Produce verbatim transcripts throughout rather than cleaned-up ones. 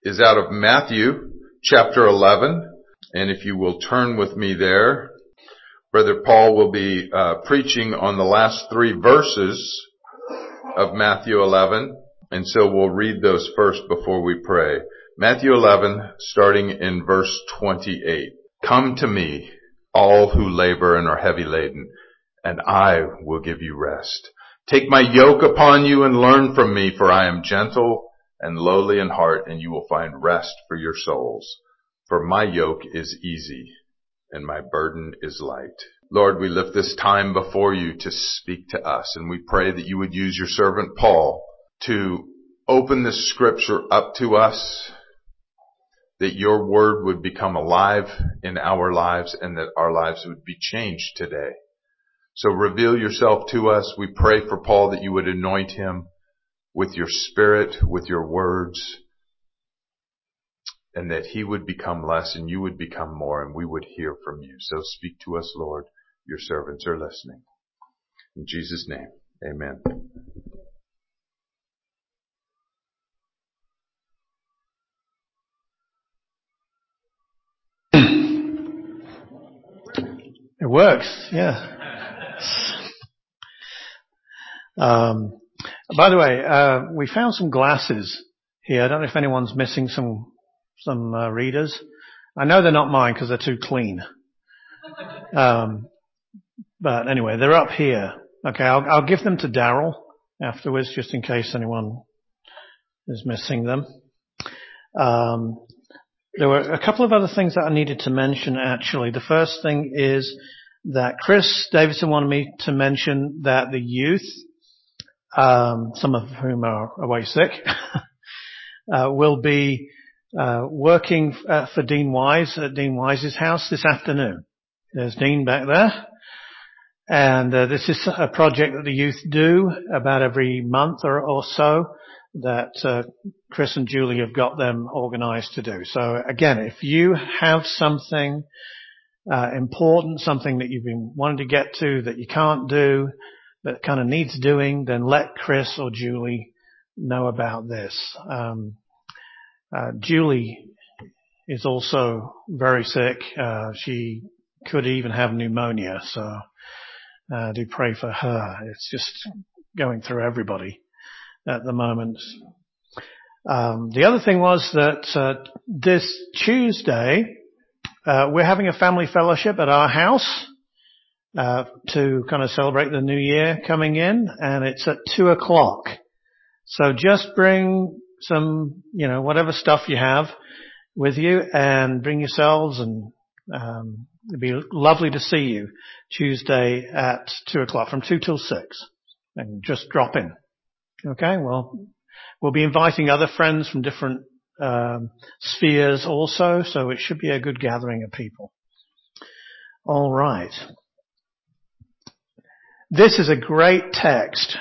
is out of Matthew chapter eleven. And if you will turn with me there, Brother Paul will be uh, preaching on the last three verses of Matthew eleven. And so we'll read those first before we pray. Matthew eleven, starting in verse twenty-eight. Come to me, all who labor and are heavy laden, and I will give you rest. Take my yoke upon you and learn from me, for I am gentle and lowly in heart, and you will find rest for your souls. For my yoke is easy and my burden is light. Lord, we lift this time before you to speak to us, and we pray that you would use your servant Paul to open this scripture up to us, that your word would become alive in our lives and that our lives would be changed today. So reveal yourself to us. We pray for Paul that you would anoint him with your spirit, with your words, and that he would become less and you would become more and we would hear from you. So speak to us, Lord. Your servants are listening. In Jesus' name, amen. It works, yeah. Um, by the way, uh, we found some glasses here. I don't know if anyone's missing some some uh, readers. I know they're not mine because they're too clean. Um, but anyway, they're up here. Okay, I'll, I'll give them to Daryl afterwards, just in case anyone is missing them. Um, there were a couple of other things that I needed to mention, actually. The first thing is that Chris Davidson wanted me to mention that the youth, um, some of whom are away sick, uh, will be uh, working uh, for Dean Wise at Dean Wise's house this afternoon. There's Dean back there. And uh, this is a project that the youth do about every month or, or so that uh, Chris and Julie have got them organized to do. So again, if you have something uh, important, something that you've been wanting to get to that you can't do, that kind of needs doing, then let Chris or Julie know about this. Um, uh, Julie is also very sick. Uh, she could even have pneumonia, so uh, do pray for her. It's just going through everybody at the moment. Um, the other thing was that uh, this Tuesday uh, we're having a family fellowship at our house uh, to kind of celebrate the new year coming in, and it's at two o'clock. So just bring some, you know, whatever stuff you have with you, and bring yourselves, and um, it'd be lovely to see you Tuesday at two o'clock, from two till six, and just drop in. Okay, well, we'll be inviting other friends from different um, spheres also, so it should be a good gathering of people. All right. This is a great text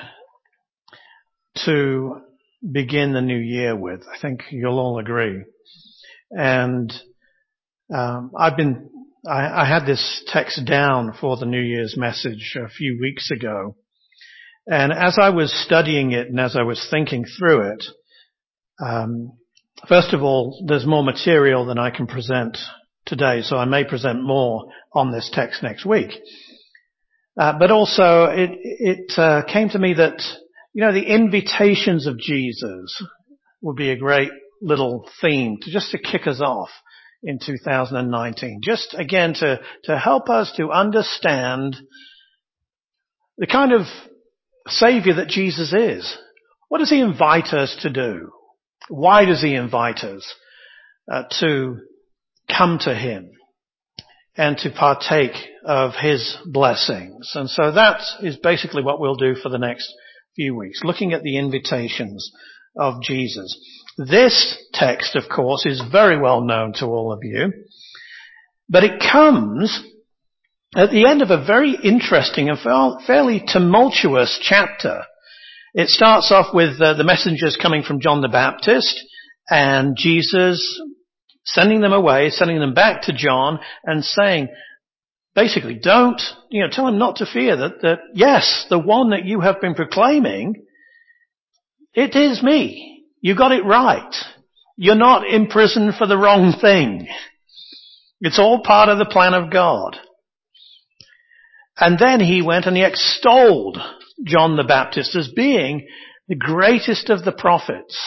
to begin the new year with. I think you'll all agree. And um, I've been, I, I had this text down for the New Year's message a few weeks ago. And as I was studying it and as I was thinking through it, um, first of all, there's more material than I can present today, so I may present more on this text next week. Uh, but also, it, it uh, came to me that, you know, the invitations of Jesus would be a great little theme to just to kick us off in two thousand nineteen. Just again to to help us to understand the kind of Savior that Jesus is. What does he invite us to do? Why does he invite us uh, to come to him and to partake of his blessings? And so that is basically what we'll do for the next few weeks, looking at the invitations of Jesus. This text, of course, is very well known to all of you, but it comes at the end of a very interesting and fairly tumultuous chapter. It starts off with uh, the messengers coming from John the Baptist and Jesus sending them away, sending them back to John and saying, basically, don't, you know, tell him not to fear that, that, yes, the one that you have been proclaiming, it is me. You got it right. You're not in prison for the wrong thing. It's all part of the plan of God. And then he went and he extolled John the Baptist as being the greatest of the prophets.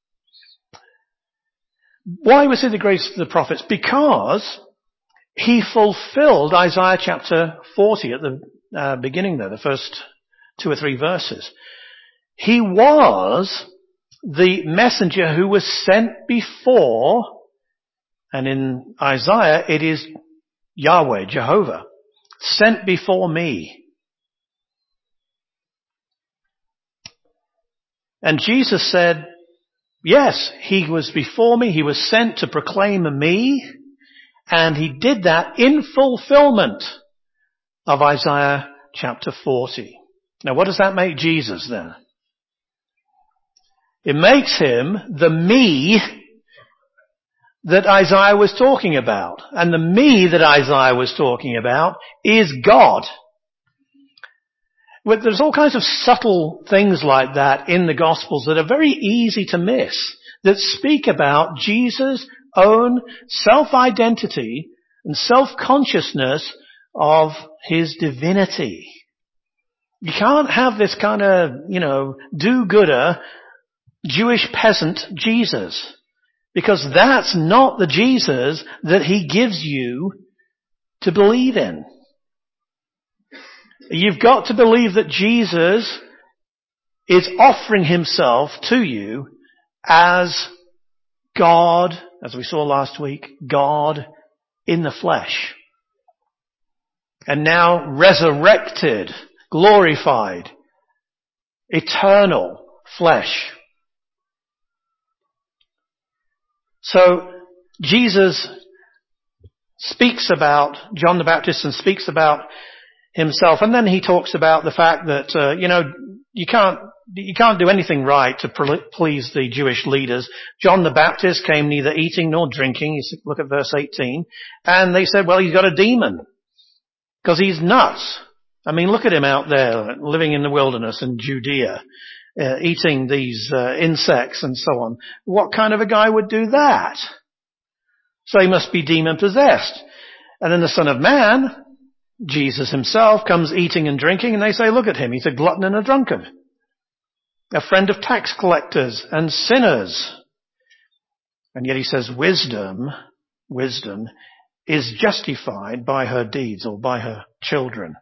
Why was he the greatest of the prophets? Because he fulfilled Isaiah chapter forty at the uh, beginning there, the first two or three verses. He was the messenger who was sent before, and in Isaiah it is Yahweh, Jehovah, sent before me. And Jesus said, yes, he was before me, he was sent to proclaim me, and he did that in fulfillment of Isaiah chapter forty. Now what does that make Jesus then? It makes him the me that Isaiah was talking about. And the me that Isaiah was talking about is God. But there's all kinds of subtle things like that in the Gospels that are very easy to miss, that speak about Jesus' own self-identity and self-consciousness of his divinity. You can't have this kind of, you know, do-gooder Jewish peasant Jesus, because that's not the Jesus that he gives you to believe in. You've got to believe that Jesus is offering himself to you as God, as we saw last week, God in the flesh. And now resurrected, glorified, eternal flesh. So Jesus speaks about John the Baptist and speaks about himself, and then he talks about the fact that uh, you know you can't you can't do anything right to please the Jewish leaders. John the Baptist came neither eating nor drinking. You look at verse eighteen, and they said, "Well, he's got a demon because he's nuts." I mean, look at him out there living in the wilderness in Judea. Uh, eating these uh, insects and so on. What kind of a guy would do that? So he must be demon-possessed. And then the Son of Man, Jesus himself, comes eating and drinking, and they say, look at him, he's a glutton and a drunkard, a friend of tax collectors and sinners. And yet he says wisdom, wisdom is justified by her deeds or by her children.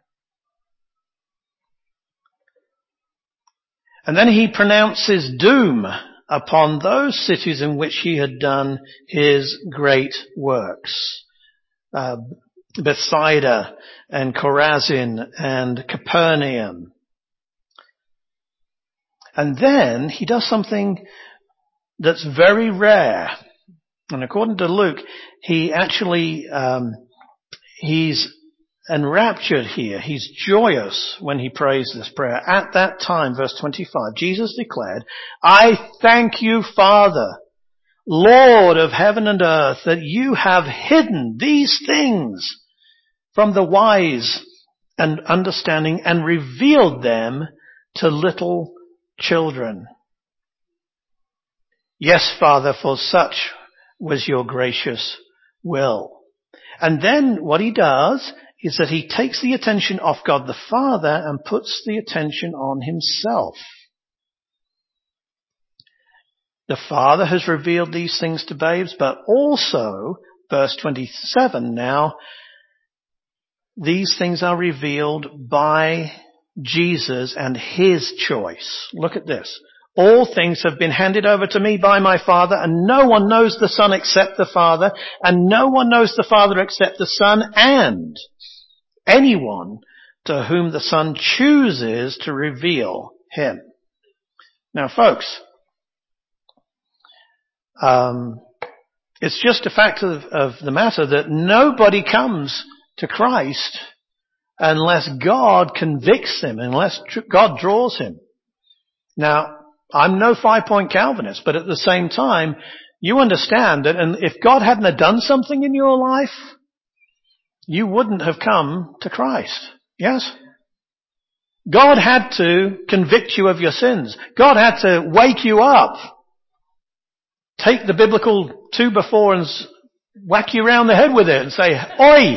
And then he pronounces doom upon those cities in which he had done his great works. Uh, Bethsaida and Chorazin and Capernaum. And then he does something that's very rare. And according to Luke, he actually, um, he's enraptured here. He's joyous when he prays this prayer. At that time, verse twenty-five, Jesus declared, I thank you, Father, Lord of heaven and earth, that you have hidden these things from the wise and understanding and revealed them to little children. Yes, Father, for such was your gracious will. And then what he does is that he takes the attention off God the Father and puts the attention on himself. The Father has revealed these things to babes, but also, verse twenty-seven now, these things are revealed by Jesus and his choice. Look at this. All things have been handed over to me by my Father, and no one knows the Son except the Father, and no one knows the Father except the Son, and anyone to whom the Son chooses to reveal him. Now, folks, um, it's just a fact of, of the matter that nobody comes to Christ unless God convicts him, unless tr- God draws him. Now, I'm no five-point Calvinist, but at the same time, you understand that and if God hadn't have done something in your life, you wouldn't have come to Christ. Yes? God had to convict you of your sins. God had to wake you up take the biblical two before and whack you around the head with it and say, oi!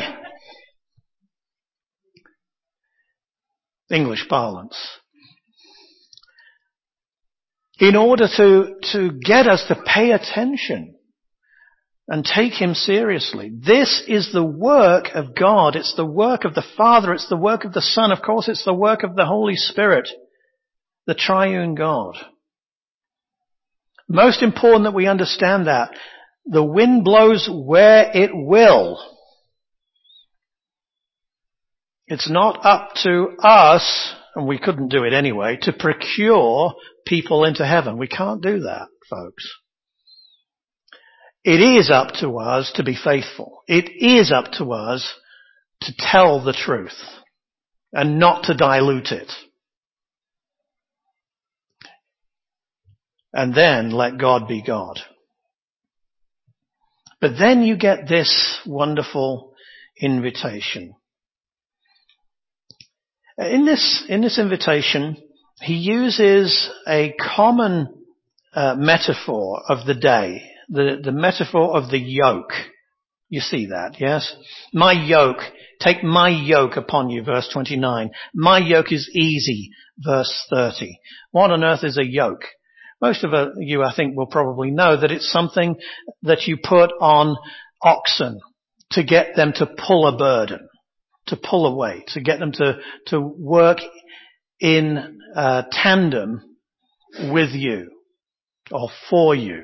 English parlance. In order to, to get us to pay attention and take him seriously. This is the work of God. It's the work of the Father. It's the work of the Son. Of course, it's the work of the Holy Spirit, the triune God. Most important that we understand that. The wind blows where it will. It's not up to us, and we couldn't do it anyway, to procure people into heaven. We can't do that, folks. It is up to us to be faithful. It is up to us to tell the truth and not to dilute it. And then let God be God. But then you get this wonderful invitation. In this, in this invitation, he uses a common uh, metaphor of the day, the, the metaphor of the yoke. You see that, yes? My yoke, take my yoke upon you, verse twenty-nine. My yoke is easy, verse thirty. What on earth is a yoke? Most of you, I think, will probably know that it's something that you put on oxen to get them to pull a burden, to pull a weight, to get them to, to work in uh, tandem with you or for you.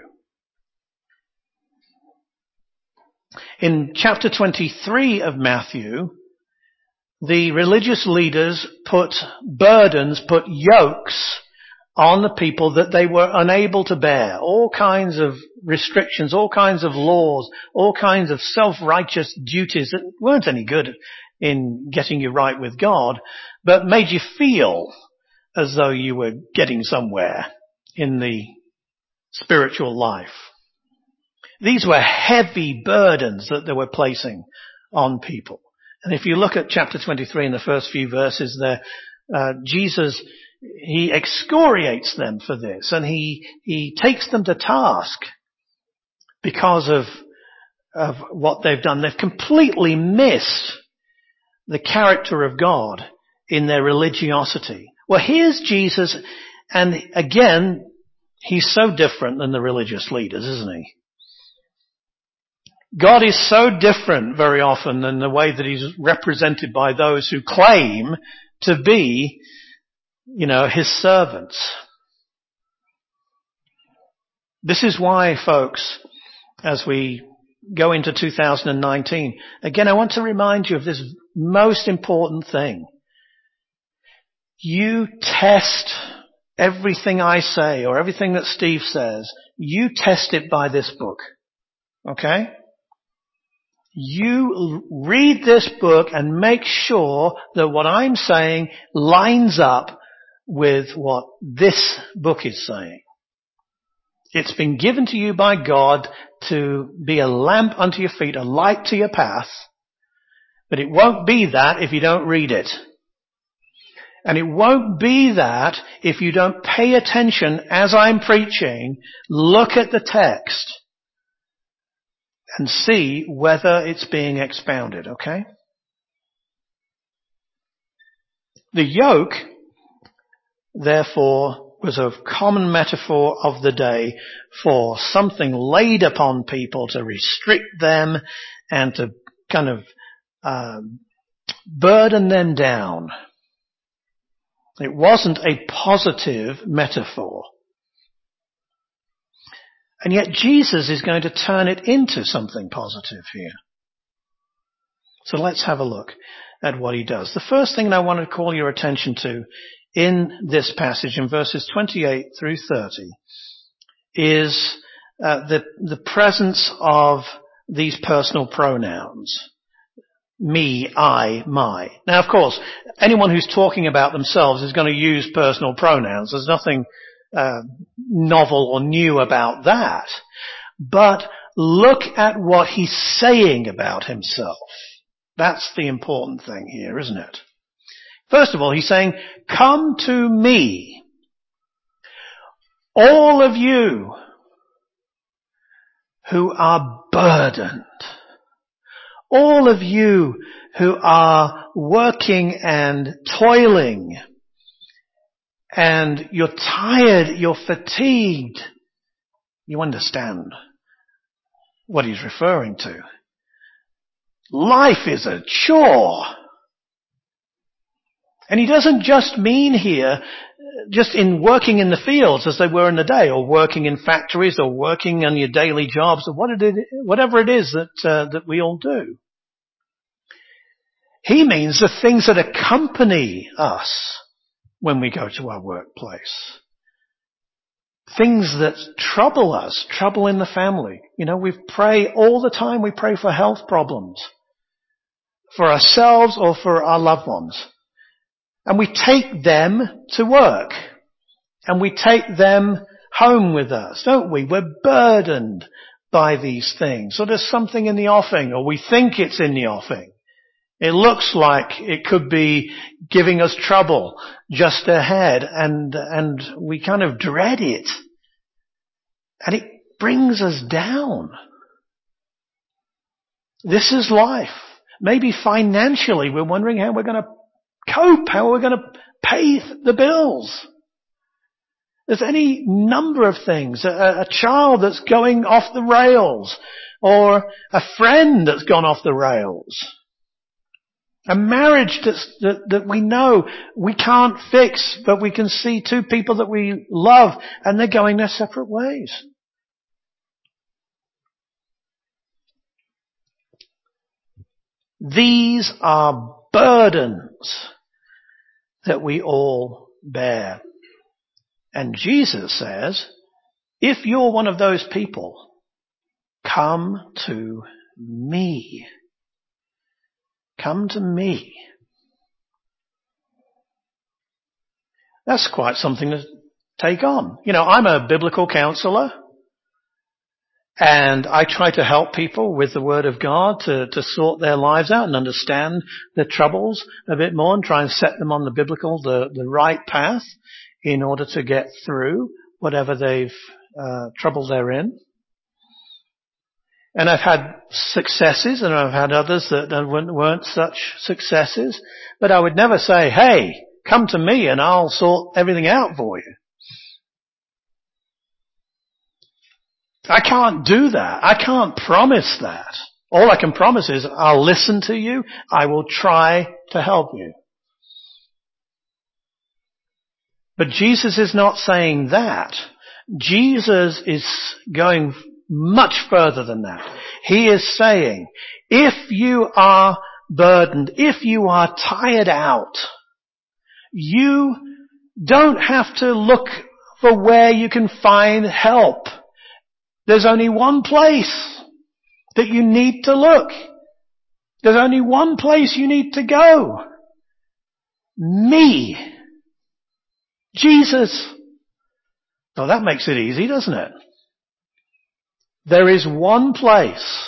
In chapter twenty-three of Matthew, the religious leaders put burdens, put yokes on the people that they were unable to bear. All kinds of restrictions, all kinds of laws, all kinds of self-righteous duties that weren't any good in getting you right with God, but made you feel as though you were getting somewhere in the spiritual life. These were heavy burdens that they were placing on people. And if you look at chapter twenty-three in the first few verses there, uh, Jesus, he excoriates them for this, and he, he takes them to task because of, of what they've done. They've completely missed the character of God in their religiosity. Well, here's Jesus, and again, he's so different than the religious leaders, isn't he? God is so different very often than the way that he's represented by those who claim to be, you know, his servants. This is why, folks, as we go into two thousand nineteen, again, I want to remind you of this most important thing. You test everything I say or everything that Steve says, you test it by this book. Okay? You read this book and make sure that what I'm saying lines up with what this book is saying. It's been given to you by God to be a lamp unto your feet, a light to your path, but it won't be that if you don't read it. And it won't be that if you don't pay attention as I'm preaching, look at the text and see whether it's being expounded, okay? The yoke, therefore, was a common metaphor of the day for something laid upon people to restrict them and to kind of uh, burden them down. It wasn't a positive metaphor. And yet Jesus is going to turn it into something positive here. So let's have a look at what he does. The first thing that I want to call your attention to in this passage in verses twenty-eight through thirty is uh, the, the presence of these personal pronouns. Me, I, my. Now, of course, anyone who's talking about themselves is going to use personal pronouns. There's nothing uh, novel or new about that. But look at what he's saying about himself. That's the important thing here, isn't it? First of all, he's saying, come to me, all of you who are burdened. All of you who are working and toiling, and you're tired, you're fatigued, you understand what he's referring to. Life is a chore. And he doesn't just mean here, just in working in the fields as they were in the day, or working in factories, or working on your daily jobs, or what it, whatever it is that uh, that we all do. He means the things that accompany us when we go to our workplace. Things that trouble us, trouble in the family. You know, we pray all the time, we pray for health problems, for ourselves or for our loved ones. And we take them to work. And we take them home with us, don't we? We're burdened by these things. So there's something in the offing, or we think it's in the offing. It looks like it could be giving us trouble just ahead, and, and we kind of dread it. And it brings us down. This is life. Maybe financially we're wondering how we're going to cope, how we're going to pay the bills. There's any number of things. A, a child that's going off the rails, or a friend that's gone off the rails. A marriage that's, that, that we know we can't fix, but we can see two people that we love and they're going their separate ways. These are burdens that we all bear. And Jesus says, if you're one of those people, come to me. Come to me. That's quite something to take on. You know, I'm a biblical counselor, and I try to help people with the Word of God to, to sort their lives out and understand their troubles a bit more and try and set them on the biblical, the, the right path in order to get through whatever they've, uh, trouble they're in. And I've had successes, and I've had others that weren't such successes. But I would never say, hey, come to me and I'll sort everything out for you. I can't do that. I can't promise that. All I can promise is I'll listen to you. I will try to help you. But Jesus is not saying that. Jesus is going much further than that. He is saying, if you are burdened, if you are tired out, you don't have to look for where you can find help. There's only one place that you need to look. There's only one place you need to go. Me. Jesus. Well, that makes it easy, doesn't it? There is one place.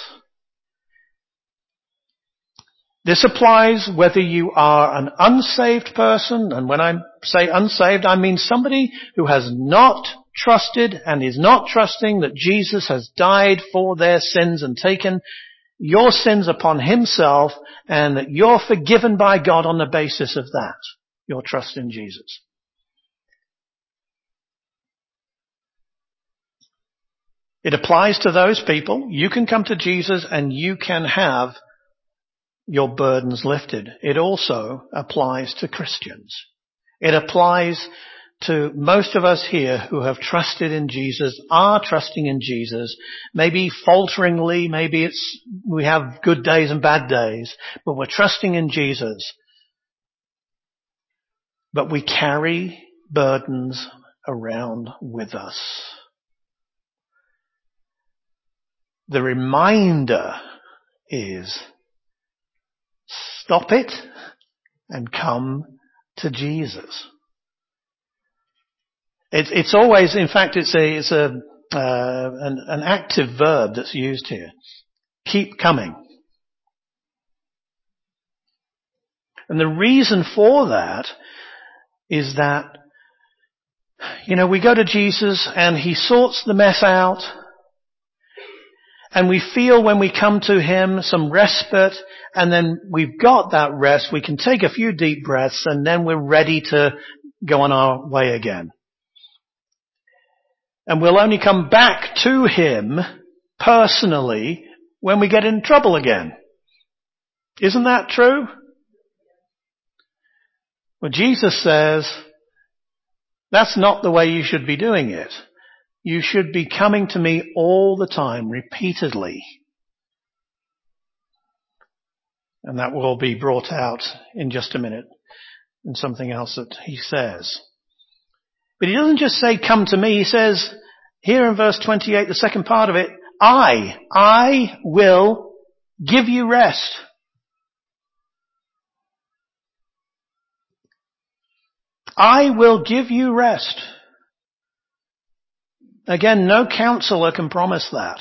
This applies whether you are an unsaved person, and when I say unsaved, I mean somebody who has not trusted and is not trusting that Jesus has died for their sins and taken your sins upon himself, and that you're forgiven by God on the basis of that, your trust in Jesus. It applies to those people. You can come to Jesus and you can have your burdens lifted. It also applies to Christians. It applies to most of us here who have trusted in Jesus, are trusting in Jesus, maybe falteringly, maybe it's, we have good days and bad days, but we're trusting in Jesus. But we carry burdens around with us. The reminder is, stop it and come to Jesus. It's, it's always, in fact, it's a, it's a, uh, an, an active verb that's used here. Keep coming. And the reason for that is that, you know, we go to Jesus and he sorts the mess out. And we feel when we come to him some respite, and then we've got that rest, we can take a few deep breaths, and then we're ready to go on our way again. And we'll only come back to him personally when we get in trouble again. Isn't that true? Well, Jesus says that's not the way you should be doing it. You should be coming to me all the time, repeatedly. And that will be brought out in just a minute in something else that he says. But he doesn't just say, come to me. He says, here in verse twenty-eight, the second part of it, I, I will give you rest. I will give you rest. Again, no counselor can promise that.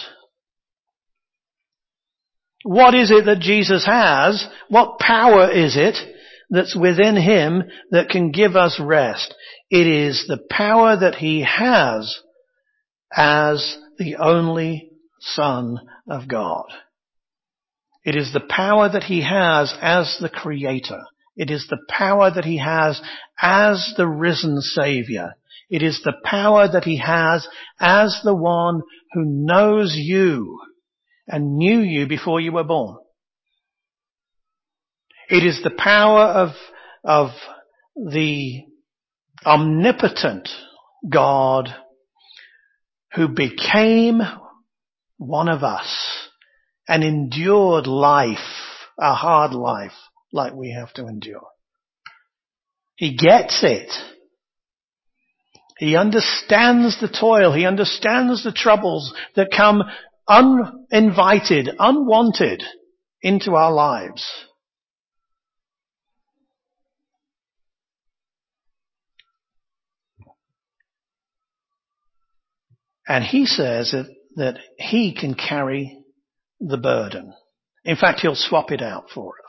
What is it that Jesus has? What power is it that's within him that can give us rest? It is the power that he has as the only Son of God. It is the power that he has as the Creator. It is the power that he has as the risen Savior. It is the power that he has as the one who knows you and knew you before you were born. It is the power of, of the omnipotent God who became one of us and endured life, a hard life like we have to endure. He gets it. He understands the toil. He understands the troubles that come uninvited, unwanted into our lives. And he says that, that he can carry the burden. In fact, he'll swap it out for us.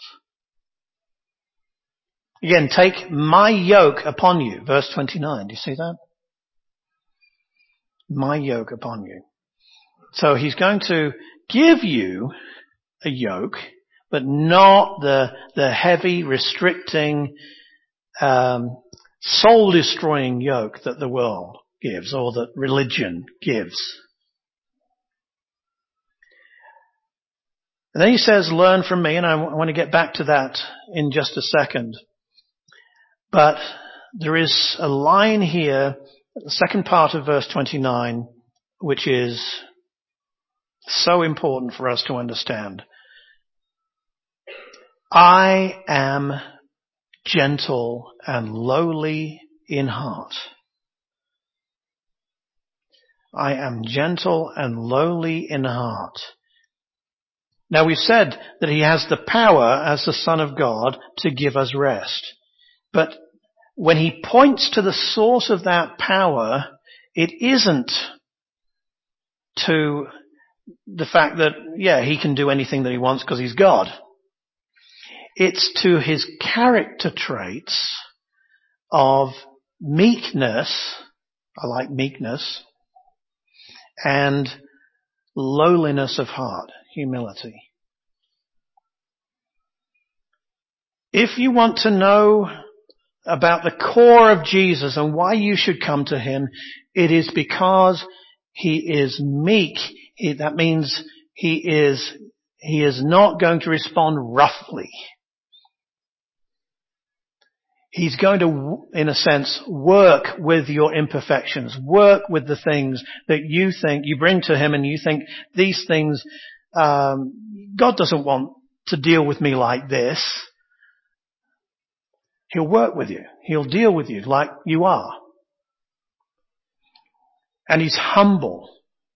Again, take my yoke upon you. Verse twenty-nine. Do you see that? My yoke upon you. So he's going to give you a yoke, but not the, the heavy, restricting, um, soul-destroying yoke that the world gives or that religion gives. And then he says, learn from me, and I want to get back to that in just a second. But there is a line here, the second part of verse twenty-nine, which is so important for us to understand. I am gentle and lowly in heart. I am gentle and lowly in heart. Now we've said that he has the power as the Son of God to give us rest. But when he points to the source of that power, it isn't to the fact that, yeah, he can do anything that he wants because he's God. It's to his character traits of meekness, I like meekness, and lowliness of heart, humility. If you want to know about the core of Jesus and why you should come to him, it is because he is meek. He, that means he is, he is not going to respond roughly. He's going to, in a sense, work with your imperfections, work with the things that you think, you bring to him and you think these things, um, God doesn't want to deal with me like this. He'll work with you. He'll deal with you like you are. And he's humble,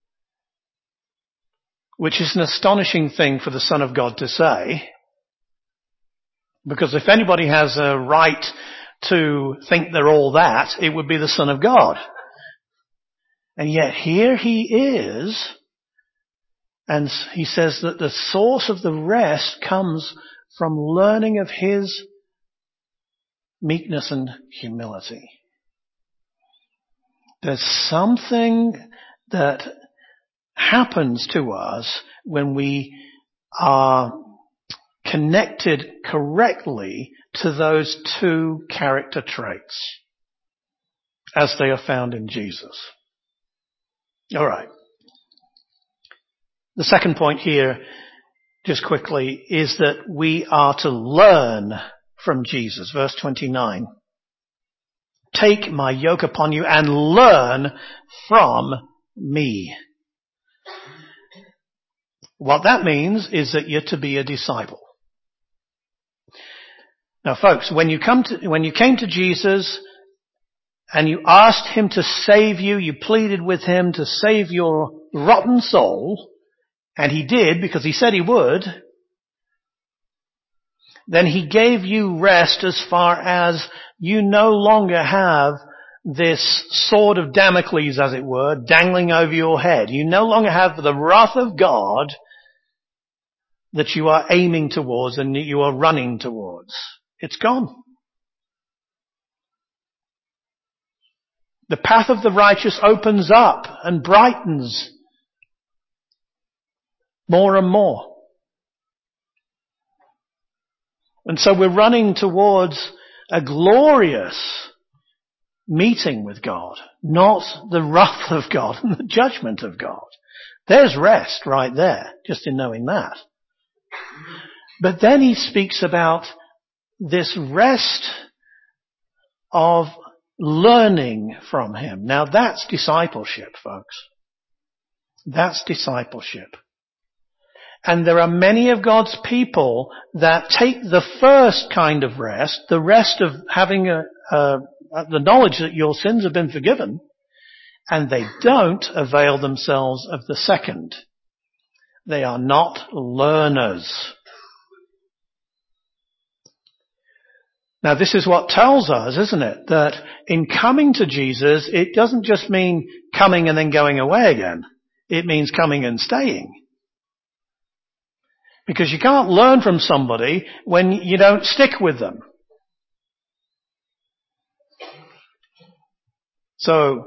which is an astonishing thing for the Son of God to say. Because if anybody has a right to think they're all that, it would be the Son of God. And yet here he is, and he says that the source of the rest comes from learning of his meekness and humility. There's something that happens to us when we are connected correctly to those two character traits as they are found in Jesus. All right. The second point here, just quickly, is that we are to learn from Jesus. Verse twenty-nine. Take my yoke upon you and learn from me. What that means is that you're to be a disciple. Now folks, when you come to, when you came to Jesus and you asked him to save you, you pleaded with him to save your rotten soul, and he did because he said he would, then he gave you rest as far as you no longer have this sword of Damocles, as it were, dangling over your head. You no longer have the wrath of God that you are aiming towards and that you are running towards. It's gone. The path of the righteous opens up and brightens more and more. And so we're running towards a glorious meeting with God, not the wrath of God and the judgment of God. There's rest right there, just in knowing that. But then he speaks about this rest of learning from him. Now that's discipleship, folks. That's discipleship. And there are many of God's people that take the first kind of rest, the rest of having a, a, the knowledge that your sins have been forgiven, and they don't avail themselves of the second. They are not learners. Now this is what tells us, isn't it, that in coming to Jesus, it doesn't just mean coming and then going away again. It means coming and staying. Because you can't learn from somebody when you don't stick with them. So,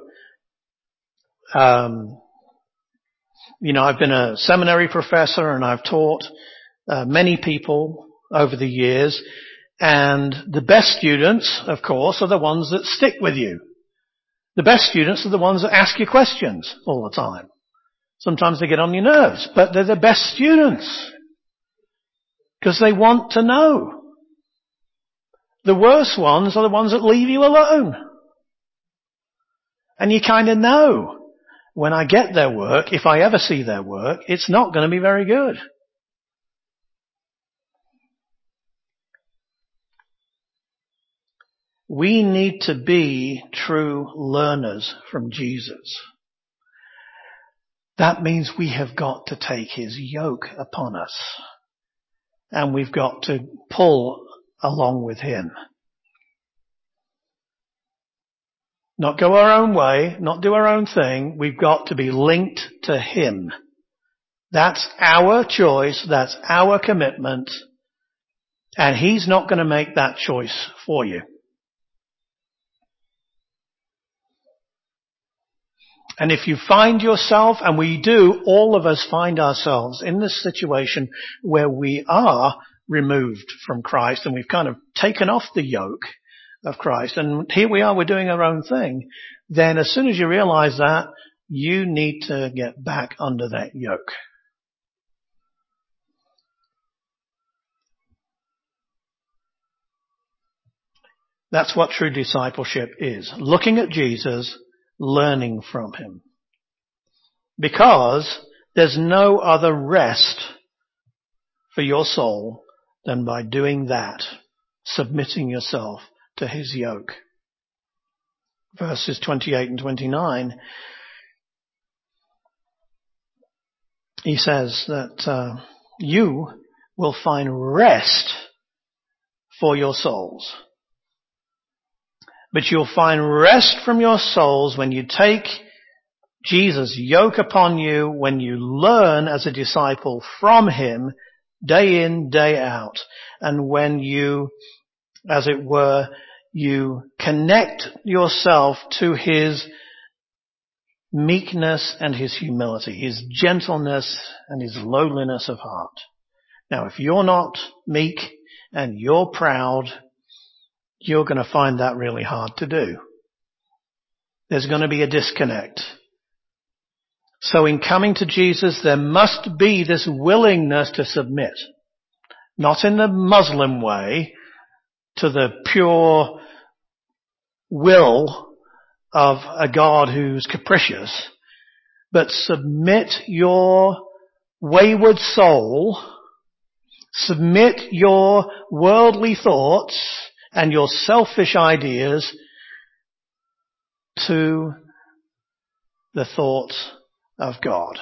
um, you know, I've been a seminary professor and I've taught uh, many people over the years. And the best students, of course, are the ones that stick with you. The best students are the ones that ask you questions all the time. Sometimes they get on your nerves, but they're the best students. Because they want to know. The worst ones are the ones that leave you alone. And you kind of know, when I get their work, if I ever see their work, it's not going to be very good. We need to be true learners from Jesus. That means we have got to take his yoke upon us. And we've got to pull along with him. Not go our own way, not do our own thing. We've got to be linked to him. That's our choice. That's our commitment. And he's not going to make that choice for you. And if you find yourself, and we do, all of us find ourselves in this situation where we are removed from Christ and we've kind of taken off the yoke of Christ and here we are, we're doing our own thing, then as soon as you realize that, you need to get back under that yoke. That's what true discipleship is. Looking at Jesus, learning from him. Because there's no other rest for your soul than by doing that, submitting yourself to his yoke. Verses twenty-eight and twenty-nine, he says that uh, you will find rest for your souls. But you'll find rest from your souls when you take Jesus' yoke upon you, when you learn as a disciple from him day in, day out. And when you, as it were, you connect yourself to his meekness and his humility, his gentleness and his lowliness of heart. Now, if you're not meek and you're proud, you're going to find that really hard to do. There's going to be a disconnect. So in coming to Jesus, there must be this willingness to submit. Not in the Muslim way, to the pure will of a God who's capricious, but submit your wayward soul, submit your worldly thoughts and your selfish ideas to the thoughts of God.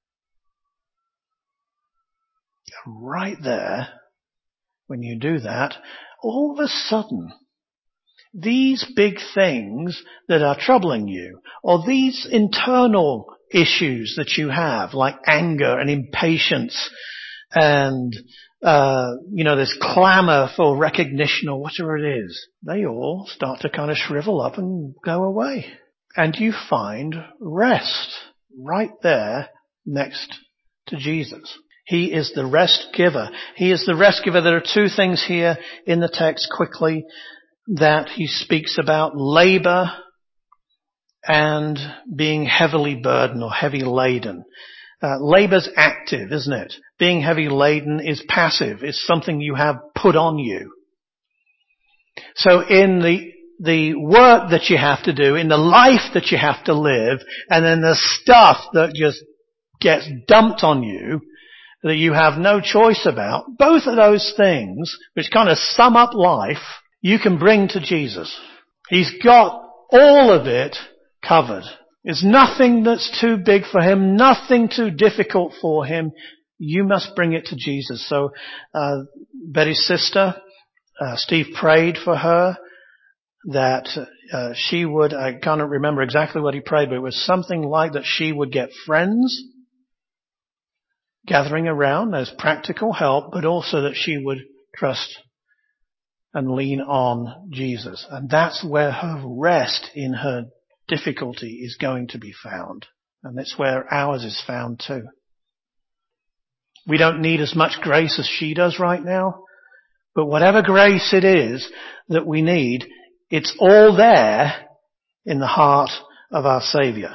Right there, when you do that, all of a sudden, these big things that are troubling you, or these internal issues that you have, like anger and impatience and, uh, you know, this clamor for recognition or whatever it is, they all start to kind of shrivel up and go away. And you find rest right there next to Jesus. He is the rest giver. He is the rest giver. There are two things here in the text quickly that he speaks about: labor and being heavily burdened or heavy laden. Uh, labor's active, isn't it? Being heavy laden is passive. It's something you have put on you. So in the the work that you have to do, in the life that you have to live, and then the stuff that just gets dumped on you that you have no choice about, both of those things, which kind of sum up life, you can bring to Jesus. He's got all of it covered. There's nothing that's too big for him, nothing too difficult for him. You must bring it to Jesus. So uh Betty's sister, uh, Steve prayed for her that uh, she would, I can't remember exactly what he prayed, but it was something like that she would get friends gathering around as practical help, but also that she would trust and lean on Jesus. And that's where her rest in her difficulty is going to be found. And that's where ours is found too. We don't need as much grace as she does right now, but whatever grace it is that we need, it's all there in the heart of our Savior.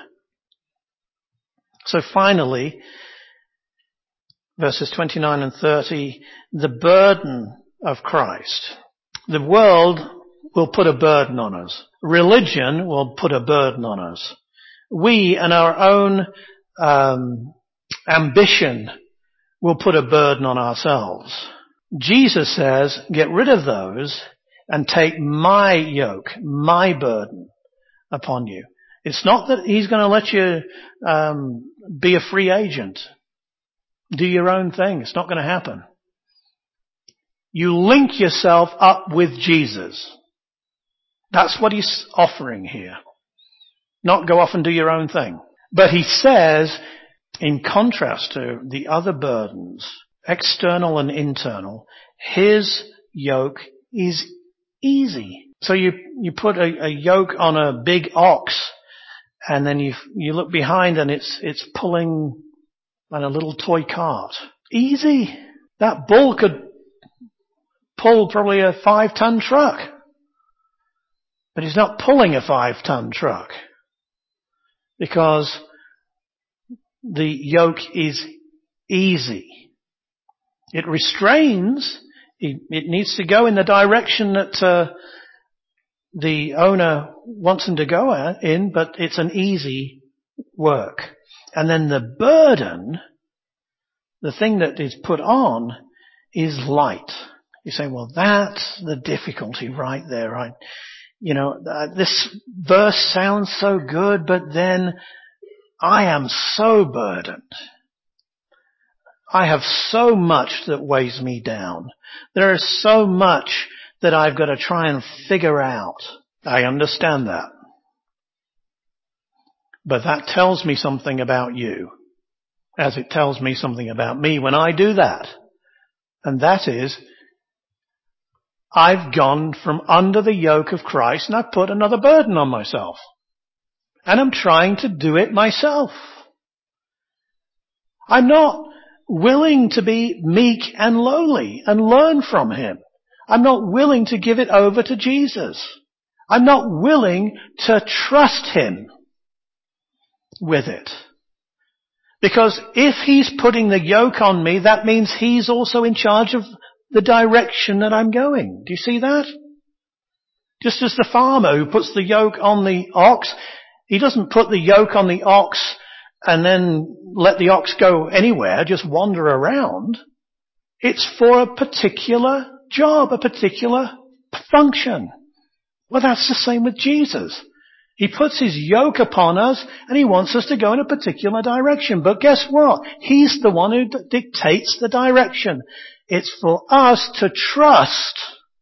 So finally, verses twenty-nine and thirty, the burden of Christ. The world will put a burden on us. Religion will put a burden on us. We and our own um, ambition will put a burden on ourselves. Jesus says, get rid of those and take my yoke, my burden upon you. It's not that he's going to let you um, be a free agent. Do your own thing. It's not going to happen. You link yourself up with Jesus. That's what he's offering here. Not go off and do your own thing. But he says, in contrast to the other burdens, external and internal, his yoke is easy. So you, you put a, a yoke on a big ox, and then you, you look behind and it's, it's pulling on a little toy cart. Easy. That bull could pull probably a five ton truck. But he's not pulling a five ton truck. Because the yoke is easy. It restrains. It, it needs to go in the direction that uh, the owner wants him to go at, in, but it's an easy work. And then the burden, the thing that is put on, is light. You say, well, that's the difficulty right there, right? You know, uh, this verse sounds so good, but then I am so burdened. I have so much that weighs me down. There is so much that I've got to try and figure out. I understand that. But that tells me something about you, as it tells me something about me when I do that. And that is, I've gone from under the yoke of Christ and I've put another burden on myself. And I'm trying to do it myself. I'm not willing to be meek and lowly and learn from him. I'm not willing to give it over to Jesus. I'm not willing to trust him with it. Because if he's putting the yoke on me, that means he's also in charge of the direction that I'm going. Do you see that? Just as the farmer who puts the yoke on the ox, he doesn't put the yoke on the ox and then let the ox go anywhere, just wander around. It's for a particular job, a particular function. Well, that's the same with Jesus. He puts his yoke upon us and he wants us to go in a particular direction. But guess what? He's the one who d- dictates the direction. It's for us to trust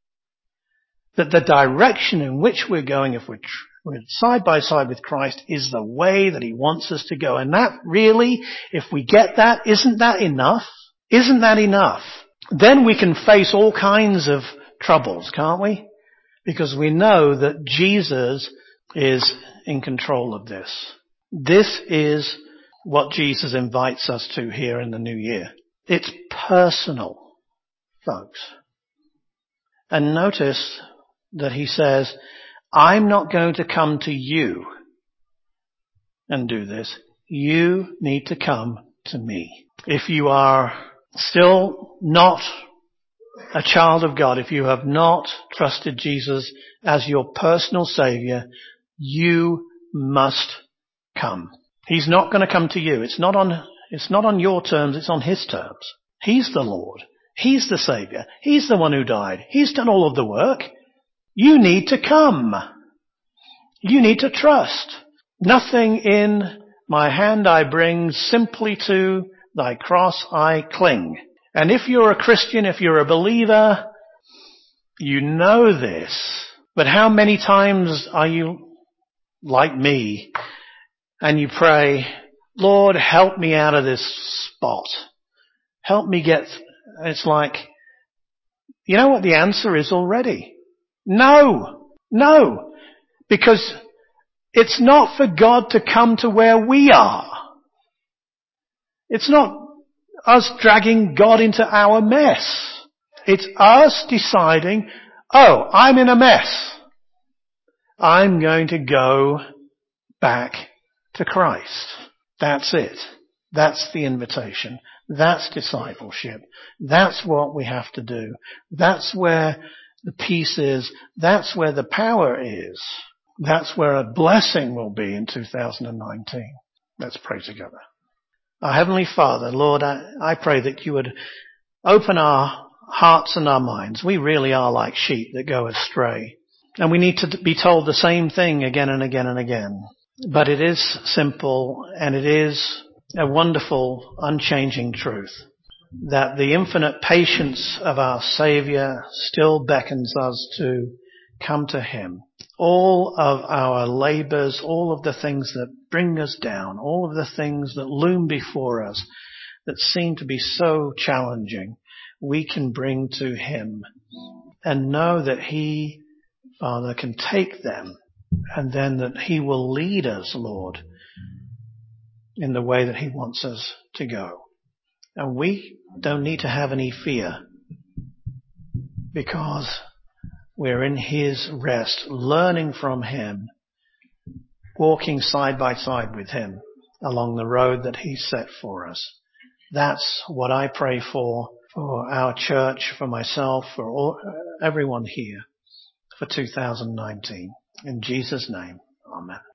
that the direction in which we're going, if we're, tr- we're side by side with Christ, is the way that he wants us to go. And that really, if we get that, isn't that enough? Isn't that enough? Then we can face all kinds of troubles, can't we? Because we know that Jesus is in control of this. This is what Jesus invites us to here in the new year. It's personal, folks. And notice that he says, I'm not going to come to you and do this. You need to come to me. If you are still not a child of God, if you have not trusted Jesus as your personal Savior, you must come. He's not going to come to you. It's not on, it's not on your terms, it's on his terms. He's the Lord. He's the Savior. He's the one who died. He's done all of the work. You need to come. You need to trust. Nothing in my hand I bring, simply to thy cross I cling. And if you're a Christian, if you're a believer, you know this. But how many times are you like me and you pray, Lord, help me out of this spot. Help me get, it's like, you know what the answer is already? No, no, because it's not for God to come to where we are. It's not us dragging God into our mess. It's us deciding, oh, I'm in a mess. I'm going to go back to Christ. That's it. That's the invitation. That's discipleship. That's what we have to do. That's where the peace is. That's where the power is. That's where a blessing will be in two thousand nineteen. Let's pray together. Our Heavenly Father, Lord, I, I pray that you would open our hearts and our minds. We really are like sheep that go astray. And we need to be told the same thing again and again and again. But it is simple, and it is a wonderful, unchanging truth that the infinite patience of our Saviour still beckons us to come to him. All of our labours, all of the things that bring us down, all of the things that loom before us that seem to be so challenging, we can bring to him and know that he, Father, can take them, and then that he will lead us, Lord, in the way that he wants us to go. And we don't need to have any fear, because we're in his rest, learning from him, walking side by side with him along the road that he set for us. That's what I pray for, for our church, for myself, for all, everyone here, for two thousand nineteen. In Jesus' name, amen.